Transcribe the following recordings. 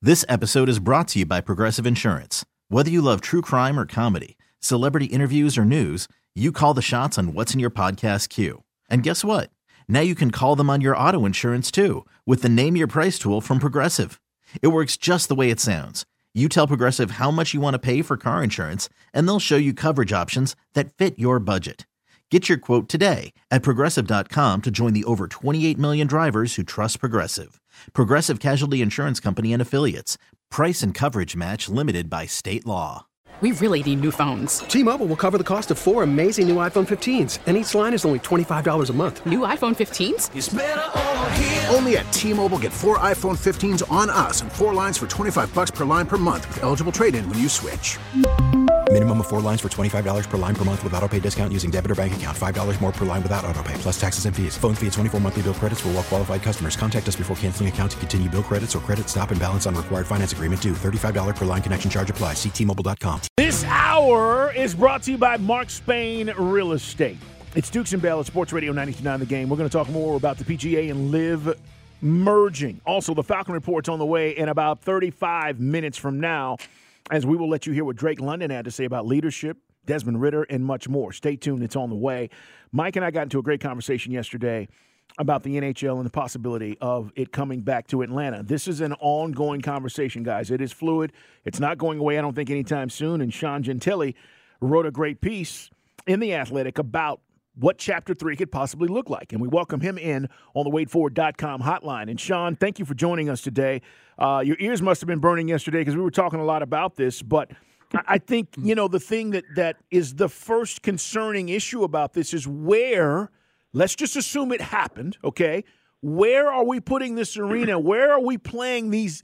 This episode is brought to you by Progressive Insurance. Whether you love true crime or comedy, celebrity interviews or news, you call the shots on what's in your podcast queue. And guess what? Now you can call them on your auto insurance too with the Name Your Price tool from Progressive. It works just the way it sounds. You tell Progressive how much you want to pay for car insurance, and they'll show you coverage options that fit your budget. Get your quote today at Progressive.com to join the over 28 million drivers who trust Progressive. Progressive Casualty Insurance Company and Affiliates. Price and coverage match limited by state law. We really need new phones. T-Mobile will cover the cost of 4 amazing new iPhone 15s, and each line is only $25 a month. New iPhone 15s? It's better over here. Only at T-Mobile, get 4 iPhone 15s on us and 4 lines for $25 per line per month with eligible trade-in when you switch. Minimum of 4 lines for $25 per line per month with autopay discount using debit or bank account. $5 more per line without autopay, plus taxes and fees. Phone fee at 24 monthly bill credits for well-qualified customers. Contact us before canceling account to continue bill credits or credit stop and balance on required finance agreement due. $35 per line connection charge applies. See T-Mobile.com. This hour is brought to you by Mark Spain Real Estate. It's Dukes and Bell at Sports Radio 92.9 The Game. We're going to talk more about the PGA and LIV merging. Also, the Falcon Report's on the way in about 35 minutes from now, as we will let you hear what Drake London had to say about leadership, Desmond Ritter, and much more. Stay tuned. It's on the way. Mike and I got into a great conversation yesterday about the NHL and the possibility of it coming back to Atlanta. This is an ongoing conversation, guys. It is fluid. It's not going away, I don't think, anytime soon. And Sean Gentile wrote a great piece in The Athletic about what Chapter 3 could possibly look like. And we welcome him in on the WadeFord.com hotline. And, Sean, thank you for joining us today. Your ears must have been burning yesterday because we were talking a lot about this. But I think, the thing that is the first concerning issue about this is where – let's just assume it happened, okay? Where are we putting this arena? Where are we playing these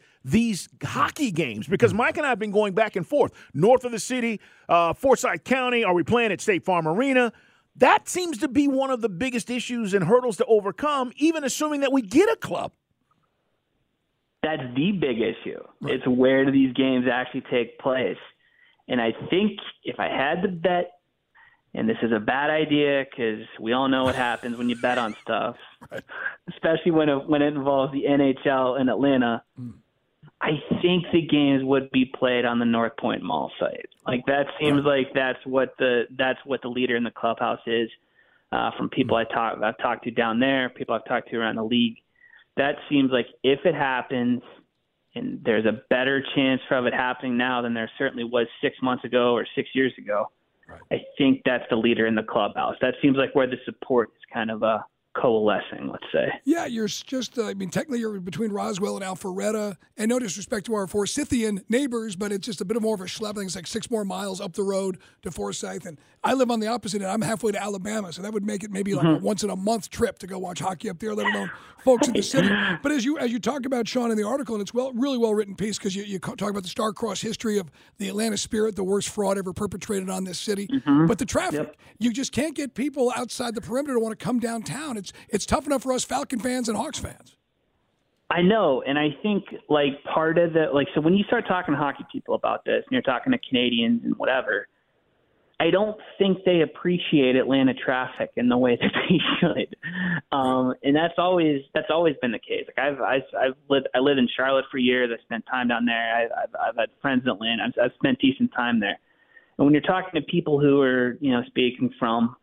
hockey games? Because Mike and I have been going back and forth. North of the city, Forsyth County, are we playing at State Farm Arena? That seems to be one of the biggest issues and hurdles to overcome, even assuming that we get a club. That's the big issue. Right. It's where do these games actually take place? And I think if I had to bet, and this is a bad idea because we all know what happens when you bet on stuff, right, especially when it involves the NHL in Atlanta. I think the games would be played on the North Point Mall site. Like that seems like that's what the leader in the clubhouse is. From people I've talked to down there, people I've talked to around the league, that seems like if it happens, and there's a better chance of it happening now than there certainly was 6 months ago or 6 years ago. I think that's the leader in the clubhouse. That seems like where the support is kind of coalescing, let's say. Yeah, you're just, technically you're between Roswell and Alpharetta, and no disrespect to our Forsythian neighbors, but it's just a bit more of a schlep. I think it's like 6 more miles up the road to Forsyth, and I live on the opposite end. I'm halfway to Alabama, so that would make it maybe like a once-in-a-month trip to go watch hockey up there, let alone folks in the city. But as you talk about, Sean, in the article, and it's really well-written piece because you talk about the star-crossed history of the Atlanta Spirit, the worst fraud ever perpetrated on this city. But the traffic, you just can't get people outside the perimeter to want to come downtown. It's tough enough for us Falcon fans and Hawks fans. I know, and I think part of so when you start talking to hockey people about this, and you're talking to Canadians and whatever, I don't think they appreciate Atlanta traffic in the way that they should, and that's always been the case. Like I lived in Charlotte for years. I spent time down there. I've had friends in Atlanta. I've spent decent time there. And when you're talking to people who are speaking from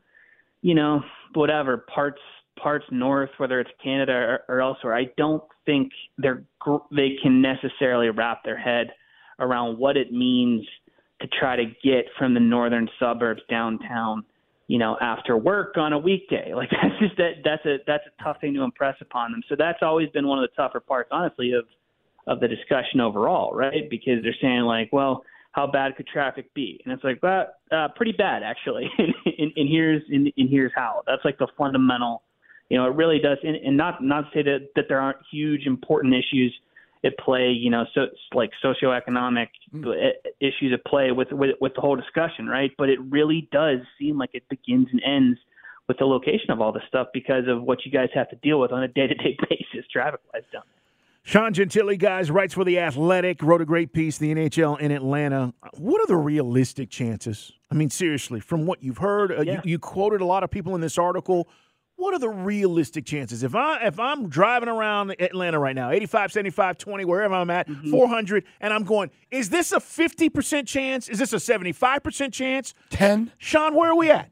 whatever parts north, whether it's Canada or elsewhere, I don't think they can necessarily wrap their head around what it means to try to get from the northern suburbs downtown, after work on a weekday. Like that's a tough thing to impress upon them. So that's always been one of the tougher parts, honestly, of the discussion overall, right? Because they're saying well, how bad could traffic be? And it's like, pretty bad actually. and here's how. That's like the fundamental. It really does, and not to say that there aren't huge important issues at play, like socioeconomic issues at play with the whole discussion, right? But it really does seem like it begins and ends with the location of all this stuff because of what you guys have to deal with on a day-to-day basis, traffic-wise down there. Sean Gentile, guys, writes for The Athletic, wrote a great piece, the NHL in Atlanta. What are the realistic chances? I mean, seriously, from what you've heard, you quoted a lot of people in this article. What are the realistic chances? If I'm driving around Atlanta right now, 85, 75, 20, wherever I'm at, 400, and I'm going, is this a 50% chance? Is this a 75% chance? 10. Sean, where are we at?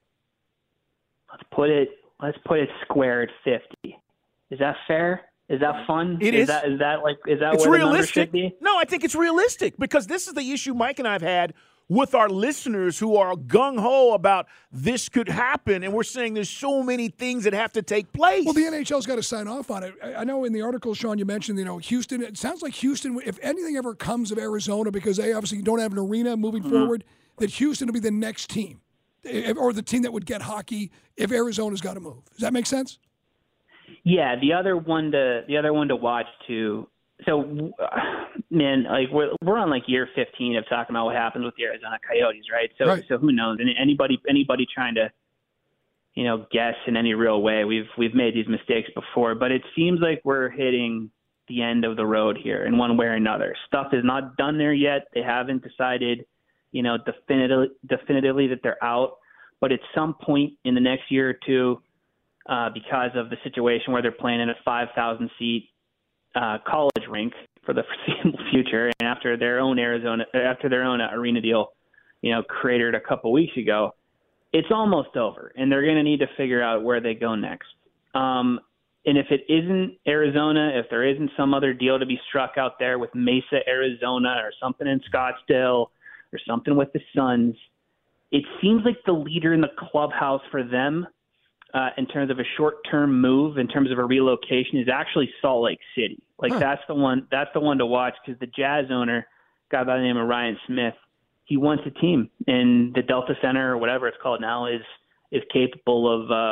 Let's put it square at 50. Is that fair? Is that fun? It is. Is that It's where realistic. the number should be? No, I think it's realistic because this is the issue Mike and I have had with our listeners who are gung-ho about this could happen, and we're saying there's so many things that have to take place. Well, the NHL's got to sign off on it. I know in the article, Sean, you mentioned, Houston. It sounds like Houston, if anything ever comes of Arizona, because they obviously don't have an arena moving forward, that Houston will be the next team, or the team that would get hockey if Arizona's got to move. Does that make sense? Yeah, the other one to watch too. So, man, like we're on like year 15 of talking about what happens with the Arizona Coyotes, right? So who knows? And anybody trying to, guess in any real way, we've made these mistakes before, but it seems like we're hitting the end of the road here in one way or another. Stuff is not done there yet. They haven't decided, definitively that they're out, but at some point in the next year or two, because of the situation where they're playing in a 5,000 seat college rink for the foreseeable future, and after their own arena deal, cratered a couple weeks ago, it's almost over, and they're going to need to figure out where they go next. And if it isn't Arizona, if there isn't some other deal to be struck out there with Mesa, Arizona, or something in Scottsdale, or something with the Suns, it seems like the leader in the clubhouse for them, in terms of a short-term move, in terms of a relocation, is actually Salt Lake City. That's the one to watch, because the Jazz owner, a guy by the name of Ryan Smith, he wants a team, and the Delta Center or whatever it's called now is capable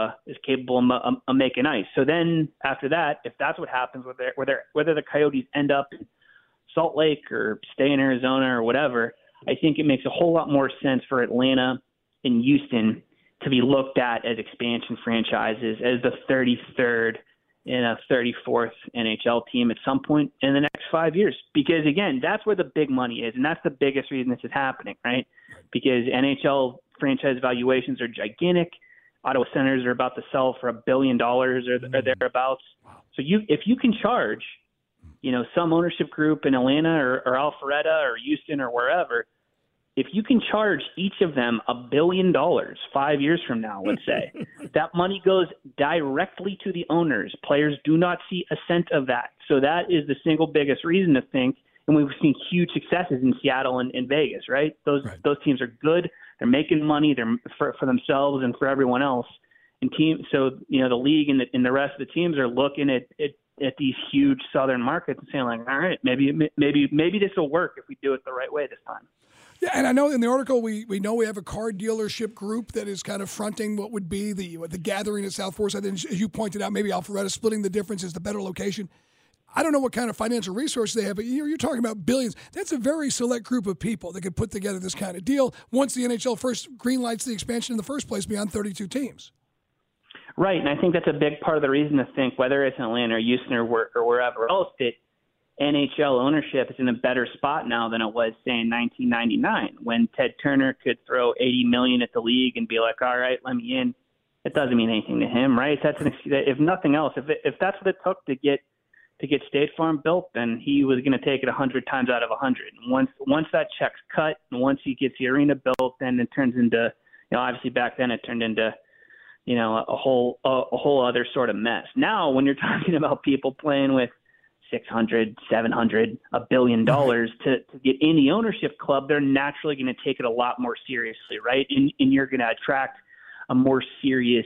of making ice. So then after that, if that's what happens, whether the Coyotes end up in Salt Lake or stay in Arizona or whatever, I think it makes a whole lot more sense for Atlanta and Houston to be looked at as expansion franchises, as the 33rd and a 34th NHL team at some point in the next 5 years. Because, again, that's where the big money is, and that's the biggest reason this is happening, right? Because NHL franchise valuations are gigantic. Ottawa Senators are about to sell for $1 billion or thereabouts. So if you can charge, some ownership group in Atlanta or Alpharetta or Houston or wherever, if you can charge each of them $1 billion 5 years from now, let's say, that money goes directly to the owners. Players do not see a cent of that. So that is the single biggest reason to think, and we've seen huge successes in Seattle and Vegas, right? Those teams are good. They're making money. They're for themselves and for everyone else. And the league and the rest of the teams are looking at these huge southern markets and saying, like, all right, maybe this will work if we do it the right way this time. Yeah, and I know in the article we know we have a car dealership group that is kind of fronting what would be the gathering at South Forsyth. And as you pointed out, maybe Alpharetta splitting the difference is the better location. I don't know what kind of financial resources they have, but you're talking about billions. That's a very select group of people that could put together this kind of deal once the NHL first greenlights the expansion in the first place beyond 32 teams. Right, and I think that's a big part of the reason to think, whether it's in Atlanta or Houston or wherever else, that NHL ownership is in a better spot now than it was, say, in 1999, when Ted Turner could throw $80 million at the league and be like, all right, let me in. It doesn't mean anything to him, right? If nothing else, if that's what it took to get State Farm built, then he was going to take it 100 times out of 100. And once that check's cut, and once he gets the arena built, then it turns into, obviously back then it turned into, a whole other sort of mess. Now, when you're talking about people playing with $600, $700, $1 billion to get in the ownership club, they're naturally going to take it a lot more seriously, right? And you're going to attract a more serious,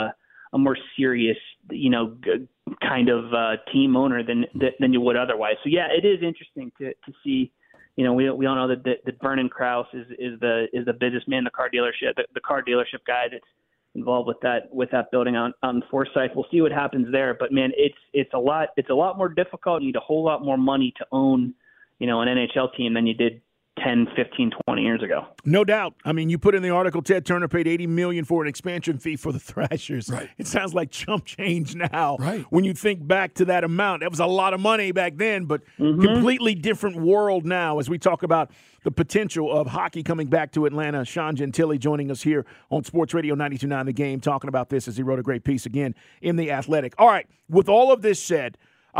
kind of team owner than you would otherwise. So yeah, it is interesting to see. We all know that Vernon Krause is the businessman, the car dealership guy that's involved with that building on Forsyth. We'll see what happens there, but man, it's a lot more difficult. You need a whole lot more money to own, an NHL team than you did 10, 15, 20 years ago. No doubt. I mean, you put in the article, Ted Turner paid $80 million for an expansion fee for the Thrashers. Right. It sounds like chump change now. Right. When you think back to that amount, that was a lot of money back then, but completely different world now as we talk about the potential of hockey coming back to Atlanta. Sean Gentile joining us here on Sports Radio 92.9 The Game, talking about this as he wrote a great piece again in The Athletic. All right, with all of this said,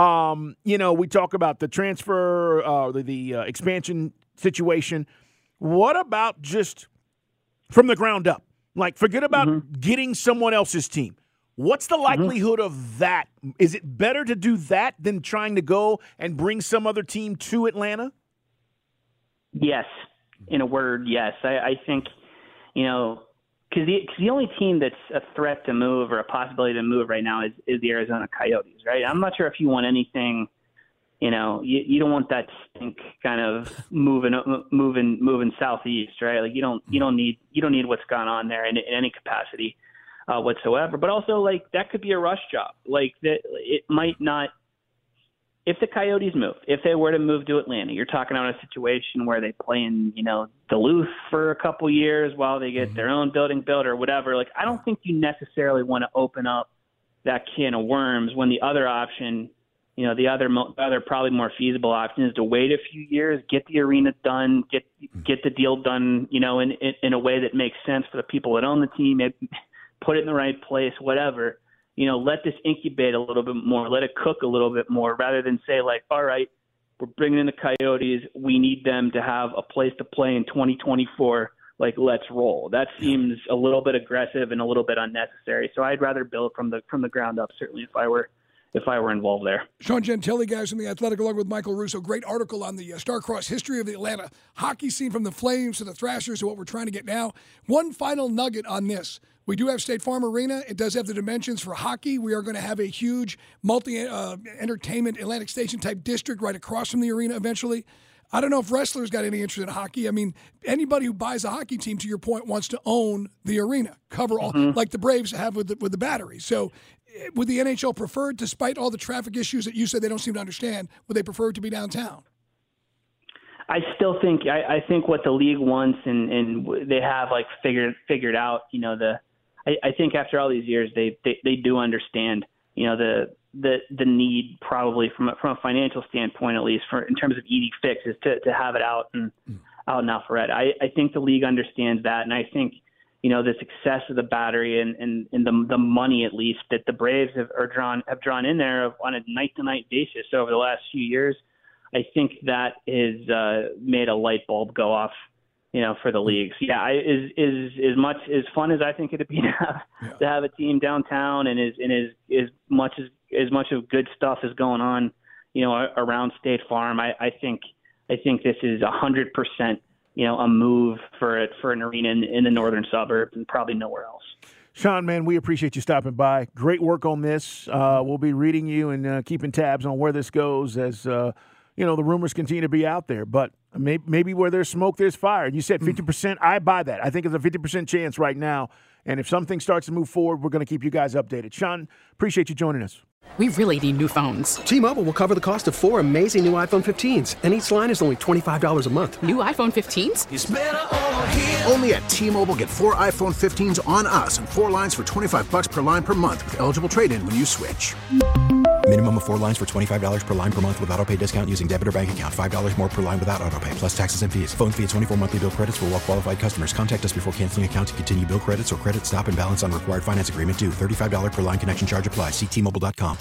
we talk about the transfer, the expansion situation. What about just from the ground up? Like, forget about getting someone else's team. What's the likelihood of that? Is it better to do that than trying to go and bring some other team to Atlanta? Yes. In a word, yes. I think, because the only team that's a threat to move or a possibility to move right now is the Arizona Coyotes, right? I'm not sure if you want anything, you don't want that stink kind of moving southeast, right? Like you don't need what's gone on there in any capacity whatsoever. But also, like, that could be a rush job. Like, that it might not. If the Coyotes move, if they were to move to Atlanta, you're talking about a situation where they play in, Duluth for a couple years while they get their own building built or whatever. Like, I don't think you necessarily want to open up that can of worms when the other option, the other probably more feasible option is to wait a few years, get the arena done, get the deal done, in a way that makes sense for the people that own the team, put it in the right place, whatever. Let this incubate a little bit more, let it cook a little bit more, rather than say, like, all right, we're bringing in the Coyotes, we need them to have a place to play in 2024, like, let's roll. That seems a little bit aggressive and a little bit unnecessary. So I'd rather build from the ground up, certainly, if I were involved there. Sean Gentile, guys, from The Athletic, along with Michael Russo. Great article on the star-crossed history of the Atlanta hockey scene, from the Flames to the Thrashers to what we're trying to get now. One final nugget on this. We do have State Farm Arena. It does have the dimensions for hockey. We are going to have a huge multi-entertainment Atlantic Station type district right across from the arena eventually. I don't know if wrestlers got any interest in hockey. I mean, anybody who buys a hockey team, to your point, wants to own the arena, cover all, like the Braves have with the Battery. So would the NHL prefer, despite all the traffic issues that you said they don't seem to understand, would they prefer it to be downtown? I still think I think what the league wants and they have like figured out, I think after all these years they do understand, the need, probably from a financial standpoint, at least in terms of easy fixes, to have it out in Alpharetta. I think the league understands that, and I think the success of the Battery and the money, at least, that the Braves have drawn in there on a night-to-night basis over the last few years. I think that has made a light bulb go off, for the league. So, yeah, as much as fun as I think it'd be to have a team downtown, and as much of good stuff is going on, around State Farm, I think this is 100%, a move for an arena in the northern suburbs and probably nowhere else. Sean, man, we appreciate you stopping by. Great work on this. We'll be reading you and keeping tabs on where this goes as the rumors continue to be out there. But maybe where there's smoke, there's fire. You said 50%. I buy that. I think it's a 50% chance right now. And if something starts to move forward, we're going to keep you guys updated. Sean, appreciate you joining us. We really need new phones. T-Mobile will cover the cost of 4 amazing new iPhone 15s, and each line is only $25 a month. New iPhone 15s? It's better over here. Only at T-Mobile, get 4 iPhone 15s on us and 4 lines for $25 per line per month with eligible trade-in when you switch. Minimum of 4 lines for $25 per line per month with autopay discount using debit or bank account. $5 more per line without autopay, plus taxes and fees. Phone fee at 24 monthly bill credits for well-qualified customers. Contact us before canceling account to continue bill credits or credit stop and balance on required finance agreement due. $35 per line connection charge applies. See T-Mobile.com.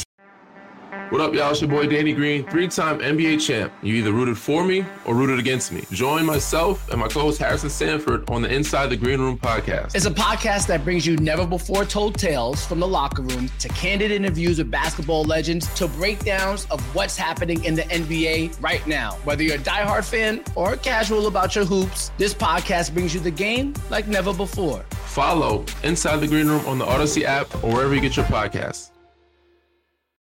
What up, y'all? It's your boy Danny Green, 3-time NBA champ. You either rooted for me or rooted against me. Join myself and my co-host Harrison Sanford on the Inside the Green Room podcast. It's a podcast that brings you never-before-told tales from the locker room to candid interviews with basketball legends to breakdowns of what's happening in the NBA right now. Whether you're a diehard fan or casual about your hoops, this podcast brings you the game like never before. Follow Inside the Green Room on the Odyssey app or wherever you get your podcasts.